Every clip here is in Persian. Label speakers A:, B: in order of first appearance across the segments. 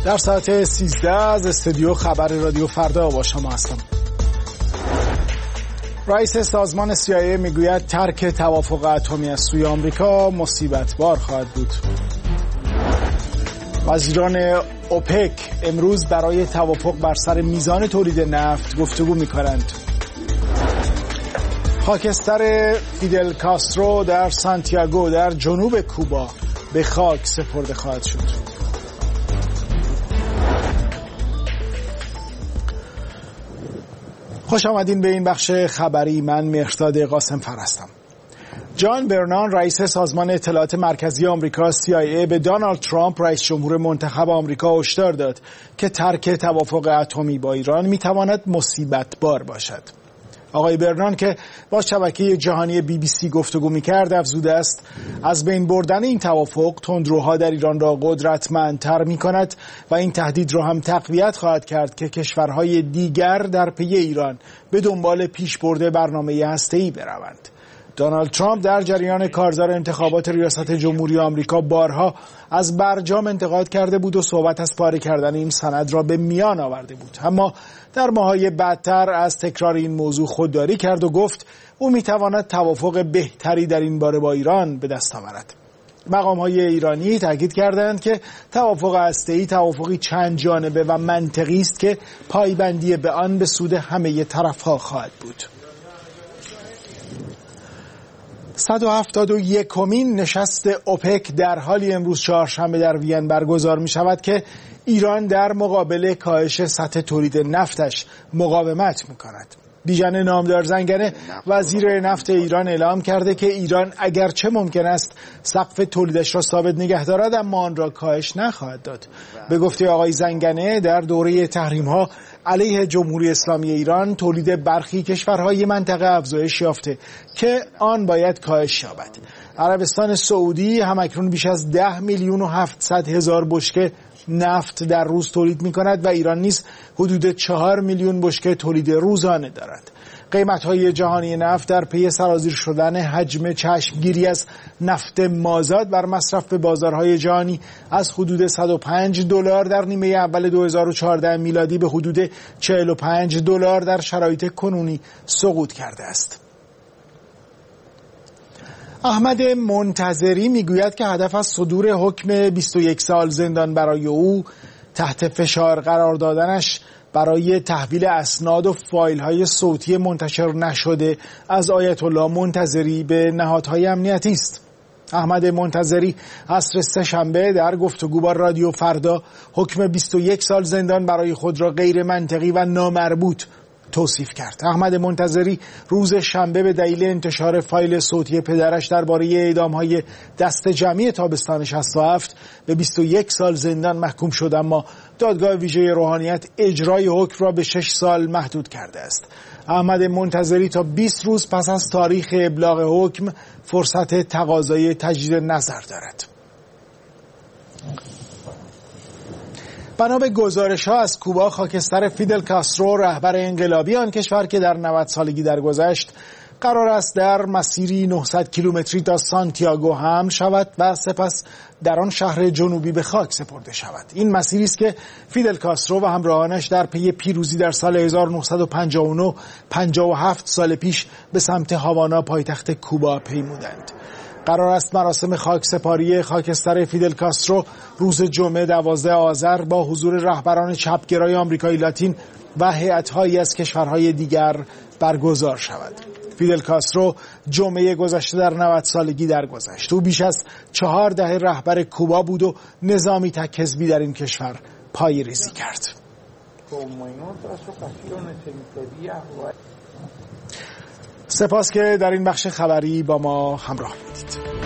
A: در ساعت 13 از استودیو خبر رادیو فردا با شما هستم. رئیس سازمان CIA میگوید ترک توافق اتمی از سوی آمریکا مصیبت بار خواهد بود. وزیران اوپک امروز برای توافق بر سر میزان تولید نفت گفتگو می‌کنند. خاکستر فیدل کاسترو در سانتیاگو در جنوب کوبا به خاک سپرده خواهد شد. خوش آمدین به این بخش خبری. من مهرداد قاسم فر هستم. جان برنان رئیس سازمان اطلاعات مرکزی آمریکا CIA به دونالد ترامپ رئیس جمهور منتخب آمریکا هشدار داد که ترک توافق اتمی با ایران میتواند مصیبت بار باشد. آقای برنان که با شبکه جهانی BBC گفتگو می‌کرد افزوده است از بین بردن این توافق تندروها در ایران را قدرتمندتر می‌کند و این تهدید را هم تقویت خواهد کرد که کشورهای دیگر در پی ایران به دنبال پیشبرد برنامه هسته‌ای بروند. دونالد ترامپ در جریان کارزار انتخابات ریاست جمهوری آمریکا بارها از برجام انتقاد کرده بود و صحبت از پاره کردن این سند را به میان آورده بود، اما در ماه‌های بعدتر از تکرار این موضوع خودداری کرد و گفت او میتواند توافق بهتری در این باره با ایران به دست آورد. مقام‌های ایرانی تاکید کردند که توافق هسته‌ای توافقی چند جانبه و منطقی است که پایبندی به آن به سود همه طرف‌ها خواهد بود. 171مین نشست اوپک در حالی امروز چهارشنبه در وین برگزار می شود که ایران در مقابل کاهش سطح تولید نفتش مقاومت می کند. بیژن نامدار زنگنه وزیر نفت ایران اعلام کرده که ایران اگرچه ممکن است سقف تولیدش را ثابت نگه دارد اما آن را کاهش نخواهد داد. به گفته آقای زنگنه در دوره تحریم‌ها علیه جمهوری اسلامی ایران تولید برخی کشورهای منطقه افزایش یافته که آن باید کاهش یابد. عربستان سعودی همکنون بیش از 10,700,000 بشکه نفت در روز تولید می کند و ایران نیز حدود 4 میلیون بشکه تولید روزانه دارد. قیمت‌های جهانی نفت در پی سرازیر شدن حجم چشمگیری از نفت مازاد بر مصرف به بازارهای جهانی از حدود $105 در نیمه اول 2014 میلادی به حدود $45 در شرایط کنونی سقوط کرده است. احمد منتظری میگوید که هدف از صدور حکم 21 سال زندان برای او تحت فشار قرار دادنش برای تحویل اسناد و فایل‌های صوتی منتشر نشده از آیت الله منتظری به نهادهای امنیتی است. احمد منتظری عصر سه‌شنبه در گفتگو با رادیو فردا حکم 21 سال زندان برای خود را غیر منطقی و نامربوط توصیف کرد. احمد منتظری روز شنبه به دلیل انتشار فایل صوتی پدرش درباره اعدام‌های دست جمعی تابستان 67 به 21 سال زندان محکوم شد، اما دادگاه ویژه روحانیت اجرای حکم را به 6 سال محدود کرده است. احمد منتظری تا 20 روز پس از تاریخ ابلاغ حکم فرصت تقاضای تجدید نظر دارد. بنا به گزارش‌ها از کوبا، خاکستر فیدل کاسترو رهبر انقلابی آن کشور که در 90 سالگی درگذشت قرار است در مسیری 900 کیلومتری تا سانتیاگو حمل شود و سپس در آن شهر جنوبی به خاک سپرده شود. این مسیری است که فیدل کاسترو و همراهانش در پی پیروزی در سال 1959 57 سال پیش به سمت هاوانا پایتخت کوبا پیمودند. قرار است مراسم خاکسپاری خاکستر فیدل کاسترو روز جمعه 12 آذر با حضور رهبران چپگرای آمریکای لاتین و هیئت‌هایی از کشورهای دیگر برگزار شود. فیدل کاسترو جمعه گذشته در 90 سالگی درگذشت. او بیش از 4 دهه رهبر کوبا بود و نظامی تک حزبی در این کشور پایه‌ریزی کرد. سپاس که در این بخش خبری با ما همراه بودید.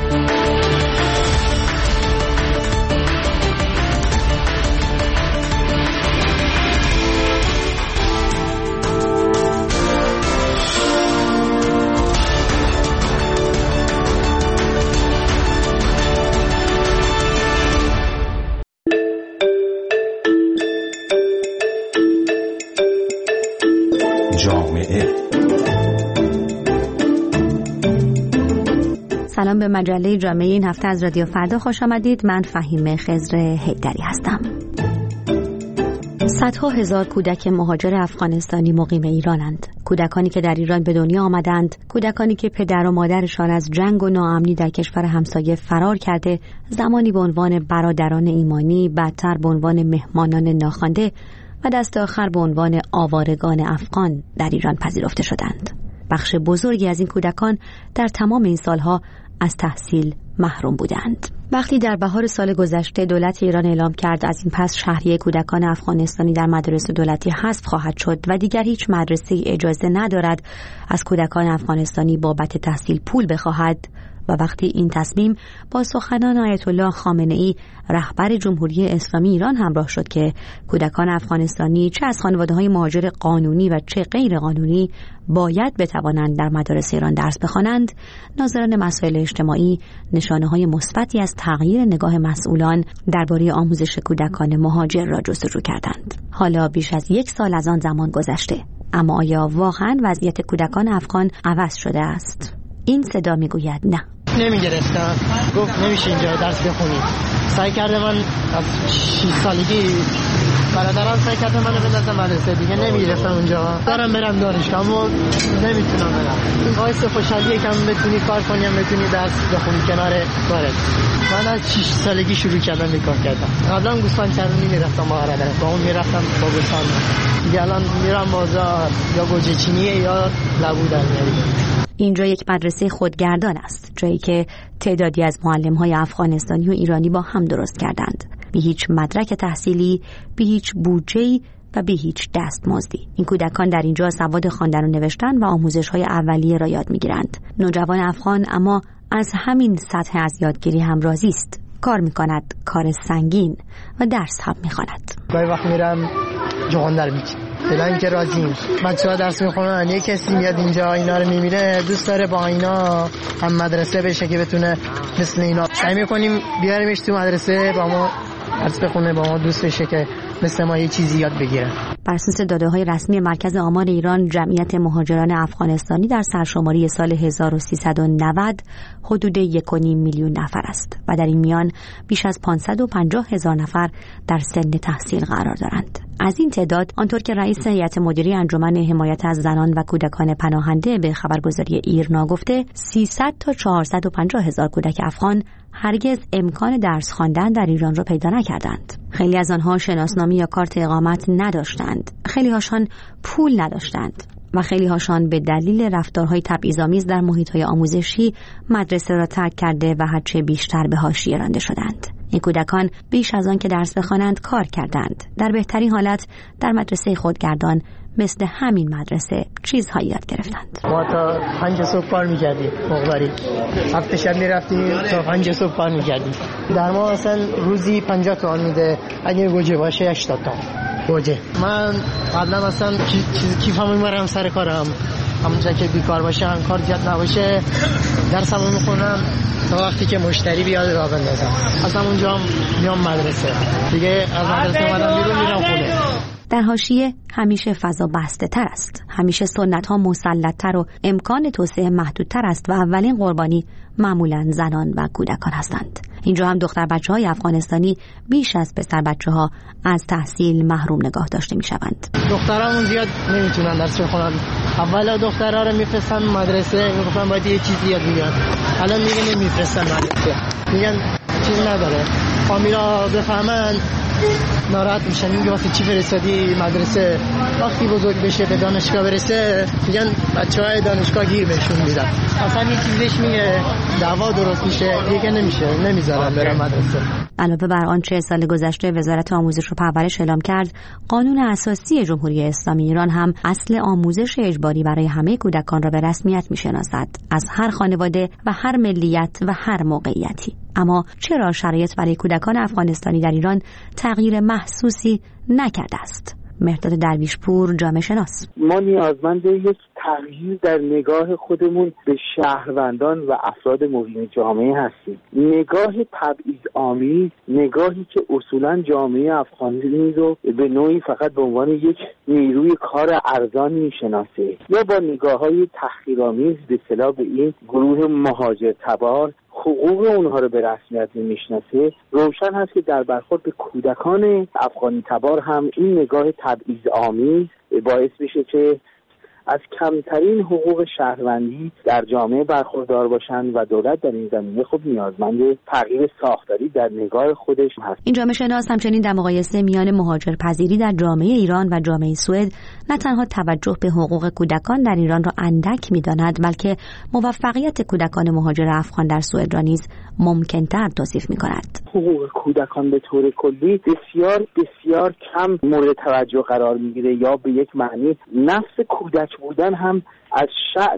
B: سلام به مجله جامعه این هفته از رادیو فردا خوش آمدید. من فهیمه خضر حیدری هستم. صدها هزار کودک مهاجر افغانستانی مقیم ایرانند. کودکانی که در ایران به دنیا آمدند، کودکانی که پدر و مادرشان از جنگ و ناامنی در کشور همسایه فرار کرده، زمانی به عنوان برادران ایمانی، بعدتر به عنوان مهمانان ناخوانده و دست آخر به عنوان آوارگان افغان در ایران پذیرفته شدند. بخش بزرگی از این کودکان در تمام این سالها از تحصیل محروم بودند. وقتی در بهار سال گذشته دولت ایران اعلام کرد از این پس شهریه کودکان افغانستانی در مدارس دولتی حذف خواهد شد و دیگر هیچ مدرسه اجازه ندارد از کودکان افغانستانی بابت تحصیل پول بخواهد، و وقتی این تصمیم با سخنان آیت الله خامنه‌ای رهبر جمهوری اسلامی ایران همراه شد که کودکان افغانستانی چه از خانواده‌های مهاجر قانونی و چه غیر قانونی باید بتوانند در مدارس ایران درس بخوانند، ناظران مسائل اجتماعی نشانه‌های مثبتی از تغییر نگاه مسئولان درباره آموزش کودکان مهاجر را جستجو کردند. حالا بیش از 1 سال از آن زمان گذشته، اما آیا واقعاً وضعیت کودکان افغان عوض شده است؟ این صدا میگوید نه.
C: نمیگرفتم، گفت نمیشه اینجا درس بخونی. سعی کرده من از 6 سالگی برادران سعی کرده منو بندازن مدرسه، دیگه نمیگرفتم اونجا. دارم برم دانشگاه اما نمیتونم برم. این باعث خوشحالیه که بتونی کار کنی، بتونی درس بخونی کنار کارت. من از 6 سالگی شروع کردم به کار کردن. قبلا گوسفند چرونی میرفتم با برادرم، با اون میرفتم با گوسفند. دیگه الان میرم بازار یا گوجه چینیه یا لبو در میارم.
B: اینجا یک مدرسه خودگردان است، جایی که تعدادی از معلم‌های افغانستانی و ایرانی با هم درست کردند، بی هیچ مدرک تحصیلی، بی هیچ بودجه‌ای و بی هیچ دستمزدی. این کودکان در اینجا سواد خواندن و نوشتن و آموزش‌های اولیه را یاد می‌گیرند. نوجوان افغان اما از همین سطح از یادگیری هم راضی است. کار می‌کند، کار سنگین، و درس هم می‌خواند.
C: گاهی وقت میرم جوان بیچ فلان که راضیم. بچه‌ها درس میخونن، یک کسی میاد اینجا اینا رو میبینه، دوست داره با اینا هم مدرسه بشه که بتونه مثل اینا. سعی میکنیم بیاریمش تو مدرسه با ما درس بخونه، با ما دوست بشه که مثل ما یه چیزی یاد بگیره.
B: بر اساس داده‌های رسمی مرکز آمار ایران، جمعیت مهاجران افغانستانی در سرشماری سال 1390 حدود 1.5 میلیون نفر است و در این میان بیش از 550,000 نفر در سن تحصیل قرار دارند. از این تعداد، آنطور که رئیس هیئت مدیره انجمن حمایت از زنان و کودکان پناهنده به خبرگزاری ایرنا گفته، 300 تا 450,000 کودک افغان هرگز امکان درس خواندن در ایران را پیدا نکردند. خیلی از آنها شناسنامه یا کارت اقامت نداشتند، خیلی هاشان پول نداشتند و خیلی هاشان به دلیل رفتارهای تبعیض‌آمیز در محیط‌های آموزشی مدرسه را ترک کرده و هرچه بیشتر به حاشیه رانده شدند. این کودکان بیش از آن که درس بخوانند کار کردند. در بهترین حالت در مدرسه خودگردان مثل همین مدرسه چیزهایی یاد گرفتند.
C: ما تا 5 صبح کار می‌کردیم، مقبری. هفته شب می‌رفتیم تا 5 صبح کار می‌کردیم. در ما اصلا روزی 50 تومان میده، اگه گوجه باشه 80 تومان. گوجه. من قبلا مثلا کیفمو میبرم سر کارم، همونجا که بیکار باشم، کار زیاد نباشه، درسمو میخونم تا وقتی که مشتری بیاد راه بندازم. از همونجا میام مدرسه. دیگه از مدرسه اومدم بیرون میرم خونه.
B: در حاشیه همیشه فضا بسته تر است، همیشه سنت ها مسلط تر و امکان توسعه محدودتر است و اولین قربانی معمولاً زنان و کودکان هستند. اینجا هم دختر بچه‌های افغانستانی بیش از پسر بچه‌ها از تحصیل محروم نگاه داشته می‌شوند.
C: دخترامون زیاد نمیتونن درس بخونن. اولا دخترها رو میفرستن مدرسه، میگفتن باید یه چیزی یاد بگیرن. الان دیگه نمیفرستن مدرسه. میگن چیزی نداره. فامیلا بفهمن ناراحت میشن، میگه واسه چی فرستادی مدرسه؟ وقتی بزرگ بشه به دانشگاه برسه میگن بچهای دانشگاه گیر بهشون میدن. اصلا یه چیزش میگه دعوا درست میشه، دیگه نمیشه، نمیذارن برن مدرسه.
B: علاوه بر آن 40 سال گذشته وزارت آموزش و پرورش اعلام کرد قانون اساسی جمهوری اسلامی ایران هم اصل آموزش اجباری برای همه کودکان را به رسمیت میشناسد، از هر خانواده و هر ملیت و هر موقعیتی. اما چرا شرایط برای کودکان افغانستانی در ایران تغییر محسوسی نکرده است؟ مهرداد درویشپور، جامعه شناس:
D: ما نیازمند یک تغییر در نگاه خودمون به شهروندان و افراد محیط جامعه هستیم. نگاه تبعیض‌آمیز، نگاهی که اصولاً جامعه افغانی رو به نوعی فقط به عنوان یک نیروی کار ارزان میشناسه، یا با نگاه‌های تحقیرآمیز به اصطلاح به این گروه مهاجرتبار حقوق اونها رو به رسمیت نمیشناسه، روشن هست که در برخورد به کودکان افغانی تبار هم این نگاه تبعیض‌آمیز باعث میشه که از کمترین حقوق شهروندی در جامعه برخوردار باشند و دولت در این زمینه خب نیازمند تغییر ساختاری در نگاه خودش هست.
B: این جامعه شناس همچنین در مقایسه میان مهاجرپذیری در جامعه ایران و جامعه سوئد نه تنها توجه به حقوق کودکان در ایران را اندک می‌داند، بلکه موفقیت کودکان مهاجر افغان در سوئد را نیز ممکن‌تر توصیف می‌کند.
D: حقوق کودکان به طور کلی بسیار بسیار کم مورد توجه قرار می‌گیره، یا به یک معنی نفس کودک بودن هم از شأن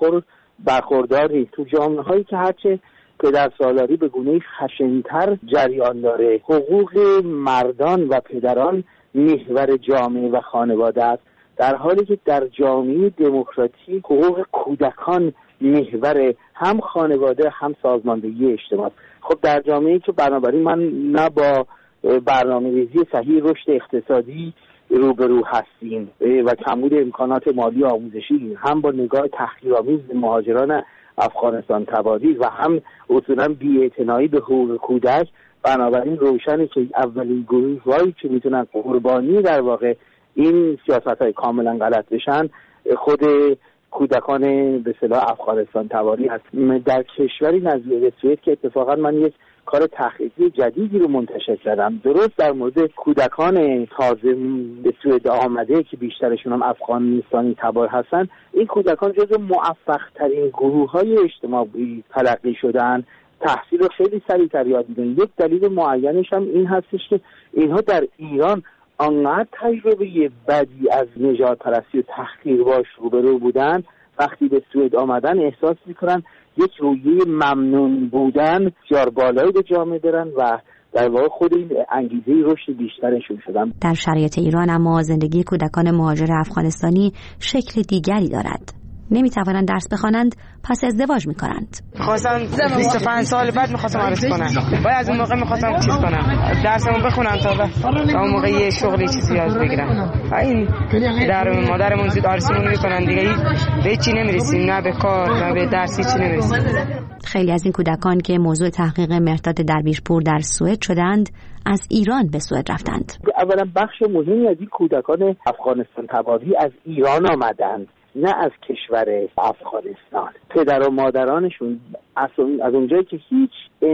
D: برخورداری تو جامعه‌هایی که هرچه پدرسالاری به گونه‌ای خشن‌تر جریان داره، حقوق مردان و پدران محور جامعه و خانواده است، در حالی که در جامعه دموکراتیک حقوق کودکان محور هم خانواده هم سازماندهی اجتماع. خب در جامعه‌ای که بنابراین من نه با برنامه‌ریزی صحیح رشد اقتصادی روبرو هستیم و کمبود امکانات مالی آموزشی، هم با نگاه تحقیرآمیز به مهاجران افغانستان تباری و هم اصولا بی‌اعتنایی به حقوق کودک، بنابراین روشنه که اولین گروه‌هایی که میتونن قربانی در واقع این سیاست‌های کاملا غلط بشن خود کودکان به اصطلاح افغانستان تباری هست. در کشوری نظیر سوئد که اتفاقا من یک کار تحقیقی جدیدی رو منتشر کردم درست در مورد کودکان تازه به سوئد آمده که بیشترشون هم افغانستانی تبار هستن، این کودکان جزو موفق ترین گروه‌های اجتماعی تلقی شدن، تحصیل رو خیلی سریع‌تر یاد می‌گیرن. یک دلیل معینش هم این هستش که اینها در ایران انقدر تجربه بدی از نژادپرستی و تحقیر باش روبرو بودن، وقتی به سوئد آمدن احساس میکنن یک رویه ممنون بودن بسیار بالایی به جامعه دارن و در واقع خود این انگیزه رشد بیشترشون شدن.
B: در شرایط ایران اما زندگی کودکان مهاجر افغانستانی شکل دیگری دارد. نمیتوانند درس بخوانند، پس ازدواج میکنند.
E: خواستم 25 سال بعد میخواستم عروس کنم. باید از اون موقع میخواستم چیز کنم، درسمو بخونم تا اون موقع یه شغلی چیزی یاد بگیرم. این در مادرمون زید آرسیمون میکنن دیگه، به چی نمیرسیم، نه به کار نه به درسی چی نمیرسیم.
B: خیلی از این کودکان که موضوع تحقیق مهرداد درویشپور در سوئد شدند، از ایران به سوئد رفتند.
D: اولا بخش مهمی از این کودکان افغانستان تباری از ایران آمدند، نه از کشور افغانستان. پدر و مادرانشون از اونجایی که هیچ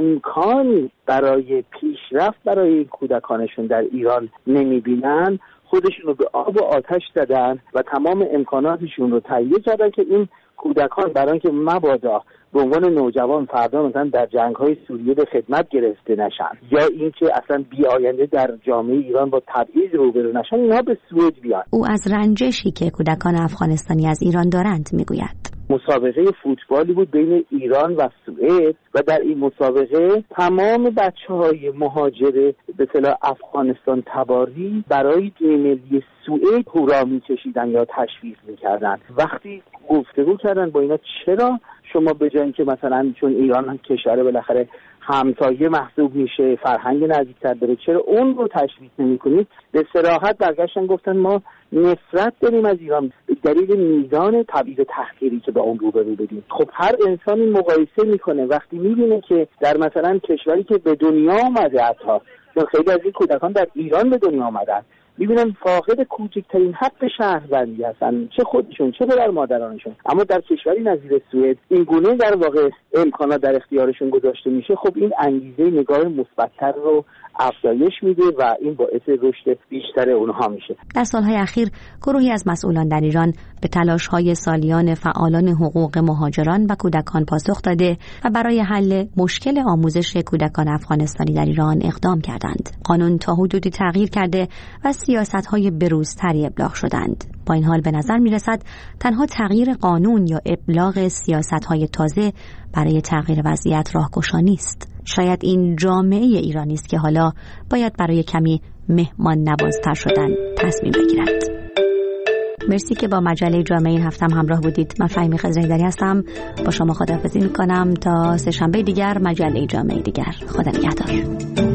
D: امکانی برای پیشرفت برای کودکانشون در ایران نمیبینن، خودشون رو به آب و آتش زدن و تمام امکاناتشون رو تهیه کردن که این کودکان برای اینکه مبادا به عنوان نوجوان فردا مثلا در جنگ‌های سوریه به خدمت گرفته نشن یا اینکه اصلا بی آینده در جامعه ایران با تبعیض روبرو نشن، اینها به سوئد بیان.
B: او از رنجشی که کودکان افغانستانی از ایران دارند میگوید.
D: مسابقه فوتبالی بود بین ایران و سوئد و در این مسابقه تمام بچه‌های مهاجر به اصطلاح افغانستان تباری برای تیم ملی سوئد هورا می‌کشیدن یا تشویق می‌کردن. وقتی گفتگو کردن با اینا چرا شما به جای اینکه مثلا چون ایران هم کشور بالاخره همسایه محسوب میشه، فرهنگ نزدیکتر داره، چرا اون رو تشویق نمی‌کنید؟ به صراحت برگشتن گفتن ما نفرت داریم از ایران به دلیل میزان تبعیض و تحقیری که با اون روبرو بدیم. خب هر انسانی مقایسه میکنه وقتی میبینه که در مثلا کشوری که به دنیا آمده، حتی چون خیلی از این کودکان در ایران به دنیا آمدن، میبینن فاقد کوچکترین حق شهروندی هستن، چه خودشون چه پدر مادرانشون، اما در کشوری نظیر سوئد این گونه در واقع امکانات در اختیارشون گذاشته میشه. خب این انگیزه نگاه مثبت‌تر رو افزایش میده و این باعث رشد بیشتر اونها میشه.
B: در سالهای اخیر گروهی از مسئولان در ایران به تلاش‌های سالیان فعالان حقوق مهاجران و کودکان پاسخ داده و برای حل مشکل آموزش کودکان افغانستانی در ایران اقدام کردند. قانون تا حدودی تغییر کرده و سیاست‌های بروزتری ابلاغ شدند. با این حال به نظر می‌رسد تنها تغییر قانون یا ابلاغ سیاست‌های تازه برای تغییر وضعیت راهگشا نیست. شاید این جامعه ایرانی است که حالا باید برای کمی مهمان نوازتر شدن تصمیم بگیرد. مرسی که با مجله جامعه این هفته همراه بودید. من فهیمه خضرحیدری هستم. با شما خداحافظی می‌کنم تا سه‌شنبه دیگر مجله جامعه دیگر. خدا نگهدار.